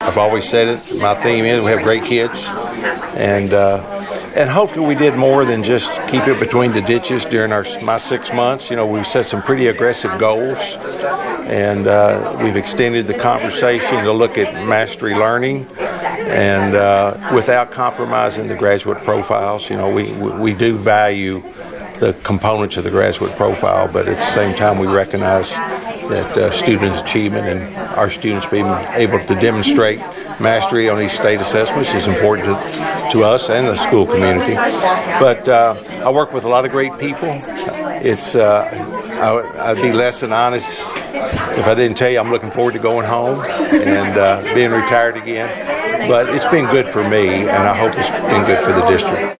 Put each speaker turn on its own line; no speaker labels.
I've always said it. My theme is we have great kids, and hopefully we did more than just keep it between the ditches during my 6 months. We've set some pretty aggressive goals, and we've extended the conversation to look at mastery learning, and without compromising the graduate profiles. We do value the components of the graduate profile, but at the same time we recognize that student achievement and our students being able to demonstrate mastery on these state assessments is important to us and the school community. But I work with a lot of great people. I'd be less than honest if I didn't tell you I'm looking forward to going home and being retired again. But it's been good for me, and I hope it's been good for the district.